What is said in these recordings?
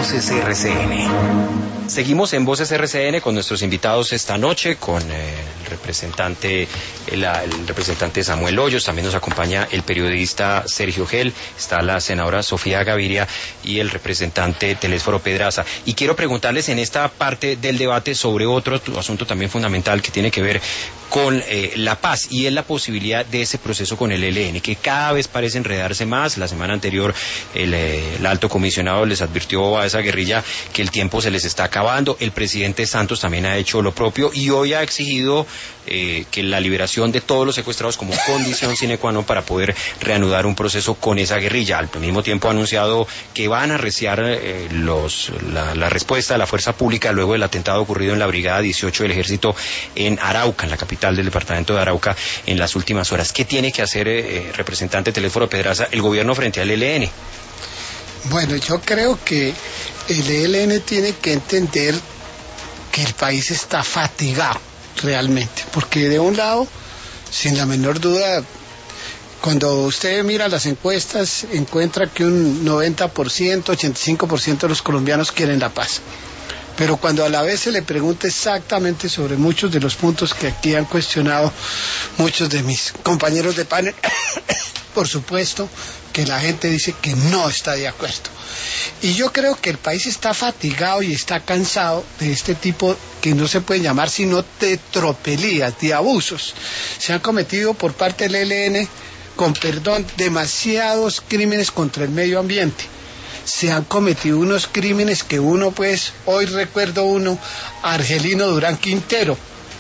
Voces RCN. Seguimos en Voces RCN con nuestros invitados esta noche, con el representante Samuel Hoyos, también nos acompaña el periodista Sergio Gel, está la senadora Sofía Gaviria y el representante Telésforo Pedraza. Y quiero preguntarles en esta parte del debate sobre otro asunto también fundamental que tiene que ver con la paz, y es la posibilidad de ese proceso con el ELN, que cada vez parece enredarse más. La semana anterior el alto comisionado les advirtió a esa guerrilla que el tiempo se les está acabando. El presidente Santos también ha hecho lo propio y hoy ha exigido que la liberación de todos los secuestrados como condición sine qua non para poder reanudar un proceso con esa guerrilla. Al mismo tiempo ha anunciado que van a arreciar la respuesta de la fuerza pública luego del atentado ocurrido en la Brigada 18 del Ejército en Arauca, en la capital del departamento de Arauca, en las últimas horas. ¿Qué tiene que hacer, representante Telésforo Pedraza, el gobierno frente al ELN? Bueno, yo creo que el ELN tiene que entender que el país está fatigado realmente, porque de un lado, sin la menor duda, cuando usted mira las encuestas, encuentra que un 90%, 85% de los colombianos quieren la paz. Pero cuando a la vez se le pregunta exactamente sobre muchos de los puntos que aquí han cuestionado muchos de mis compañeros de panel, por supuesto que la gente dice que no está de acuerdo. Y yo creo que el país está fatigado y está cansado de este tipo que no se puede llamar sino de tropelías, de abusos. Se han cometido por parte del ELN, con perdón, demasiados crímenes contra el medio ambiente. Se han cometido unos crímenes que hoy recuerdo uno, Argelino Durán Quintero,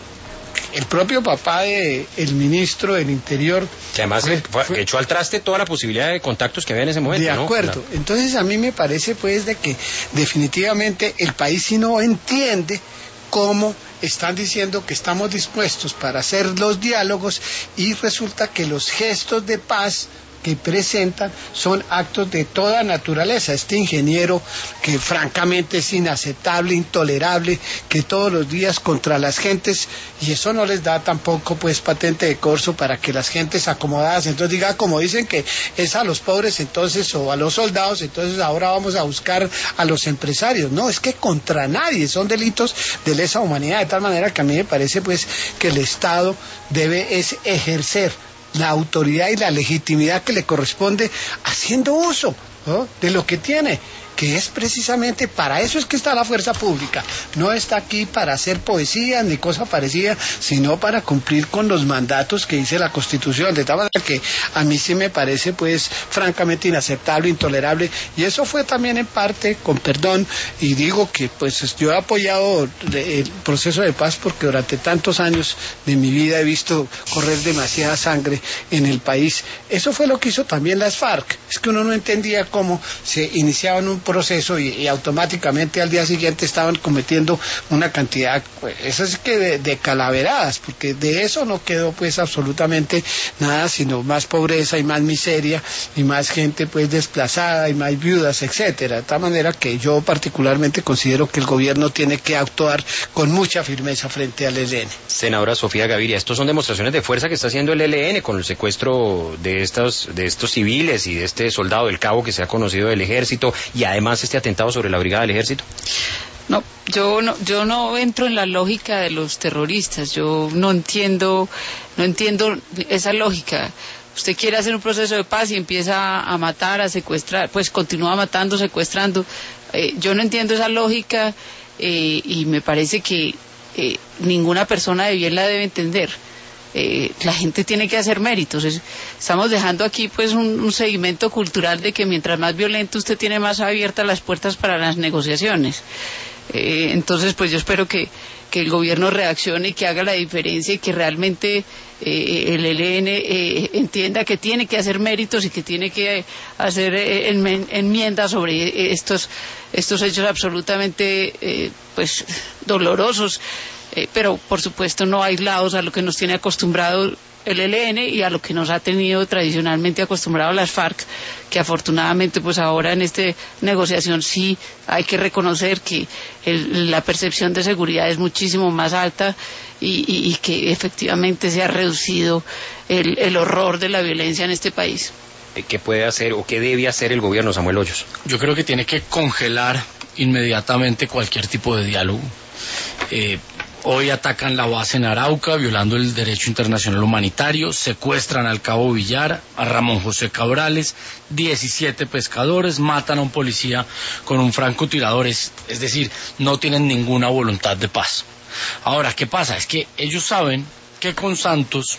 el propio papá del ministro del Interior. Que además echó al traste toda la posibilidad de contactos que había en ese momento. De acuerdo, ¿no? Entonces a mí me parece de que definitivamente el país si no entiende cómo están diciendo que estamos dispuestos para hacer los diálogos y resulta que los gestos de paz que presentan son actos de toda naturaleza. Este ingeniero que francamente es inaceptable, intolerable, que todos los días contra las gentes, y eso no les da tampoco patente de corso para que las gentes acomodadas, entonces diga, como dicen que es a los pobres entonces o a los soldados, entonces ahora vamos a buscar a los empresarios. No, es que contra nadie, son delitos de lesa humanidad, de tal manera que a mí me parece que el Estado debe ejercer la autoridad y la legitimidad que le corresponde haciendo uso, ¿no?, de lo que tiene, que es precisamente para eso es que está la fuerza pública. No está aquí para hacer poesía ni cosa parecida, sino para cumplir con los mandatos que dice la Constitución, de tal manera que a mí sí me parece francamente inaceptable, intolerable, y eso fue también en parte, con perdón, y digo que yo he apoyado el proceso de paz porque durante tantos años de mi vida he visto correr demasiada sangre en el país. Eso fue lo que hizo también las FARC, es que uno no entendía cómo se iniciaban un proceso y automáticamente al día siguiente estaban cometiendo una cantidad, eso es que de calaveradas, porque de eso no quedó absolutamente nada, sino más pobreza y más miseria y más gente desplazada y más viudas, etcétera. De tal manera que yo particularmente considero que el gobierno tiene que actuar con mucha firmeza frente al ELN. Senadora Sofía Gaviria, estos son demostraciones de fuerza que está haciendo el ELN con el secuestro de estos civiles y de este soldado del Cabo que se ha conocido del ejército, y además este atentado sobre la Brigada del Ejército. No, yo no entro en la lógica de los terroristas. Yo no entiendo esa lógica. Usted quiere hacer un proceso de paz y empieza a matar, a secuestrar, continúa matando, secuestrando. Yo no entiendo esa lógica y me parece que ninguna persona de bien la debe entender. La gente tiene que hacer méritos. Estamos dejando aquí un seguimiento cultural de que mientras más violento usted tiene, más abiertas las puertas para las negociaciones. Entonces yo espero que el gobierno reaccione y que haga la diferencia y que realmente el ELN entienda que tiene que hacer méritos y que tiene que hacer enmiendas sobre estos hechos absolutamente dolorosos, pero por supuesto no aislados a lo que nos tiene acostumbrado el ELN y a lo que nos ha tenido tradicionalmente acostumbrado las FARC, que afortunadamente ahora en esta negociación sí hay que reconocer que la percepción de seguridad es muchísimo más alta y que efectivamente se ha reducido el horror de la violencia en este país. ¿Qué puede hacer o qué debe hacer el gobierno, Samuel Hoyos? Yo creo que tiene que congelar inmediatamente cualquier tipo de diálogo. Hoy atacan la base en Arauca, violando el derecho internacional humanitario, secuestran al cabo Villar, a Ramón José Cabrales, 17 pescadores, matan a un policía con un francotirador, es decir, no tienen ninguna voluntad de paz. Ahora, ¿qué pasa? Es que ellos saben que con Santos,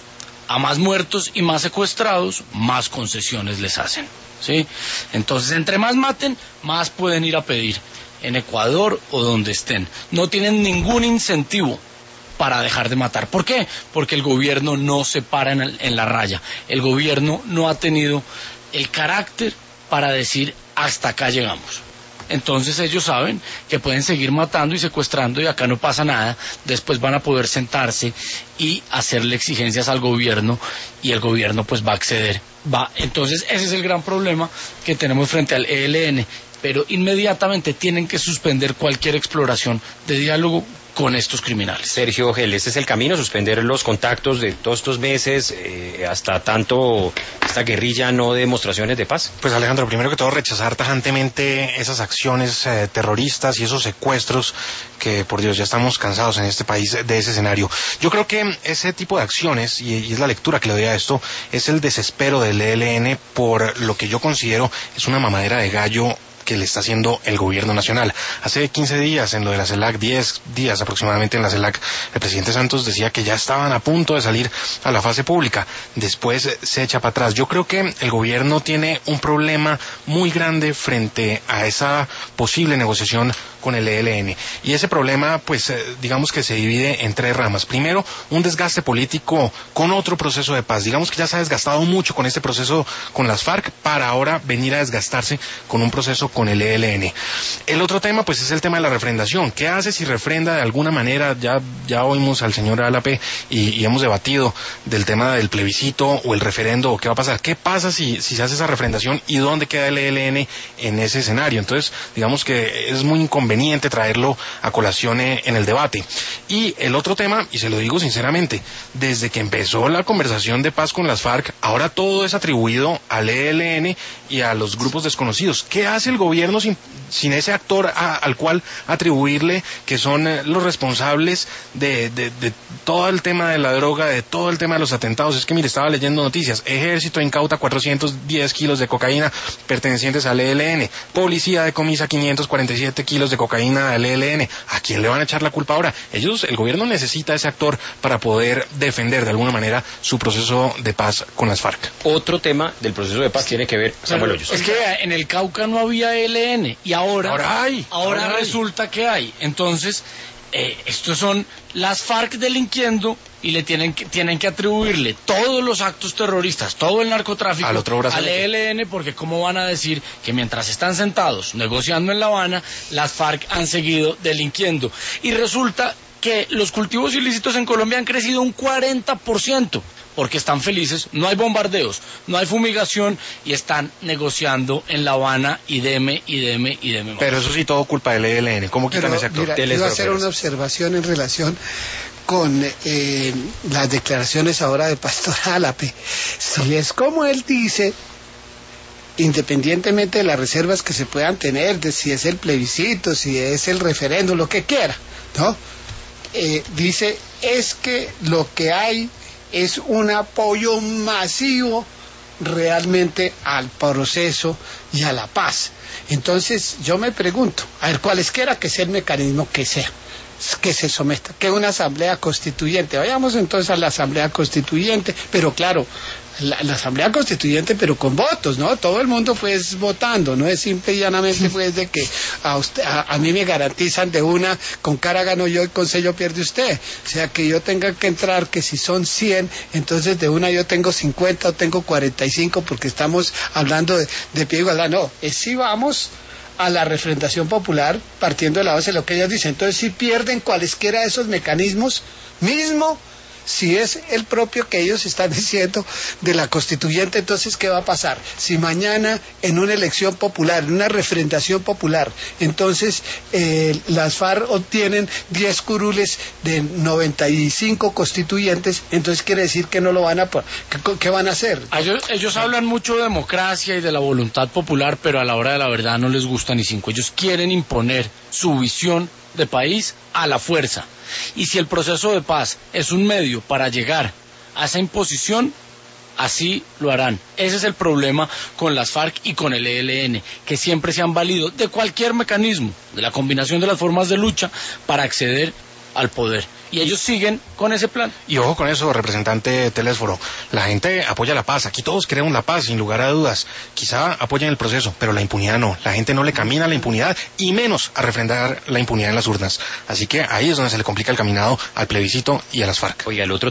a más muertos y más secuestrados, más concesiones les hacen, ¿sí? Entonces, entre más maten, más pueden ir a pedir en Ecuador o donde estén. No tienen ningún incentivo para dejar de matar. ¿Por qué? Porque el gobierno no se para en la raya. El gobierno no ha tenido el carácter para decir hasta acá llegamos. Entonces ellos saben que pueden seguir matando y secuestrando y acá no pasa nada. Después van a poder sentarse y hacerle exigencias al gobierno y el gobierno pues va a acceder. Entonces ese es el gran problema que tenemos frente al ELN. Pero inmediatamente tienen que suspender cualquier exploración de diálogo con estos criminales. Sergio Gel, ¿este es el camino? ¿Suspender los contactos de todos estos meses hasta tanto esta guerrilla no dé demostraciones de paz? Pues Alejandro, primero que todo rechazar tajantemente esas acciones terroristas y esos secuestros que, por Dios, ya estamos cansados en este país de ese escenario. Yo creo que ese tipo de acciones, y es la lectura que le doy a esto, es el desespero del ELN por lo que yo considero es una mamadera de gallo que le está haciendo el gobierno nacional. Hace 15 días, en lo de la CELAC, 10 días aproximadamente en la CELAC, el presidente Santos decía que ya estaban a punto de salir a la fase pública. Después se echa para atrás. Yo creo que el gobierno tiene un problema muy grande frente a esa posible negociación con el ELN. Y ese problema, pues, digamos que se divide en tres ramas. Primero, un desgaste político con otro proceso de paz. Digamos que ya se ha desgastado mucho con este proceso con las FARC para ahora venir a desgastarse con un proceso con el ELN. El otro tema, pues, es el tema de la refrendación. ¿Qué hace si refrenda de alguna manera? Ya oímos al señor Álape y hemos debatido del tema del plebiscito o el referendo o qué va a pasar. ¿Qué pasa si se hace esa refrendación y dónde queda el ELN en ese escenario? Entonces, digamos que es muy inconveniente traerlo a colación en el debate. Y el otro tema, y se lo digo sinceramente, desde que empezó la conversación de paz con las FARC, ahora todo es atribuido al ELN y a los grupos desconocidos. ¿Qué hace el gobierno sin ese actor al cual atribuirle que son los responsables de todo el tema de la droga, de todo el tema de los atentados? Es que mire, estaba leyendo noticias. Ejército incauta 410 kilos de cocaína pertenecientes al ELN. Policía decomisa 547 kilos de cocaína al ELN. ¿A quién le van a echar la culpa ahora? El gobierno necesita ese actor para poder defender de alguna manera su proceso de paz con las FARC. Otro tema del proceso de paz tiene que ver Samuel Hoyos. Es que en el Cauca no había ELN y ahora resulta que hay. Entonces, estos son las FARC delinquiendo y le tienen que atribuirle todos los actos terroristas, todo el narcotráfico al ELN, porque cómo van a decir que mientras están sentados negociando en La Habana, las FARC han seguido delinquiendo. Y resulta que los cultivos ilícitos en Colombia han crecido un 40%. Porque están felices, no hay bombardeos, no hay fumigación y están negociando en La Habana y deme más. Pero eso sí, todo culpa del ELN. ¿Cómo quitan ese actor? Mira, quiero hacer una observación en relación con las declaraciones ahora de Pastor Álape. Si es como él dice, independientemente de las reservas que se puedan tener, de si es el plebiscito, si es el referendo, lo que quiera, ¿no? Dice, es que lo que hay es un apoyo masivo realmente al proceso y a la paz. Entonces yo me pregunto, a ver, cualesquiera que sea el mecanismo que sea, que se someta, que una asamblea constituyente, vayamos entonces a la asamblea constituyente, pero claro, la asamblea constituyente pero con votos, ¿no? Todo el mundo pues votando, no es simple y llanamente pues de que a mí me garantizan de una, con cara gano yo y con sello pierde usted, o sea que yo tenga que entrar, que si son 100, entonces de una yo tengo 50 o tengo 45 porque estamos hablando de pie de igualdad, no, es si vamos a la refrendación popular partiendo de la base de lo que ellos dicen. Entonces si pierden cualesquiera de esos mecanismos, mismo Si es el propio que ellos están diciendo de la constituyente, entonces ¿qué va a pasar? Si mañana en una elección popular, en una refrendación popular, entonces las FARC obtienen 10 curules de 95 constituyentes, entonces quiere decir que no lo van a... ¿Qué van a hacer? Ellos hablan mucho de democracia y de la voluntad popular, pero a la hora de la verdad no les gusta ni cinco. Ellos quieren imponer su visión de país a la fuerza. Y si el proceso de paz es un medio para llegar a esa imposición, así lo harán. Ese es el problema con las FARC y con el ELN, que siempre se han valido de cualquier mecanismo, de la combinación de las formas de lucha para acceder al poder. Y ellos siguen con ese plan. Y ojo con eso, representante Telésforo. La gente apoya la paz. Aquí todos queremos la paz, sin lugar a dudas. Quizá apoyen el proceso, pero la impunidad no. La gente no le camina a la impunidad y menos a refrendar la impunidad en las urnas. Así que ahí es donde se le complica el caminado al plebiscito y a las FARC. Oiga, el otro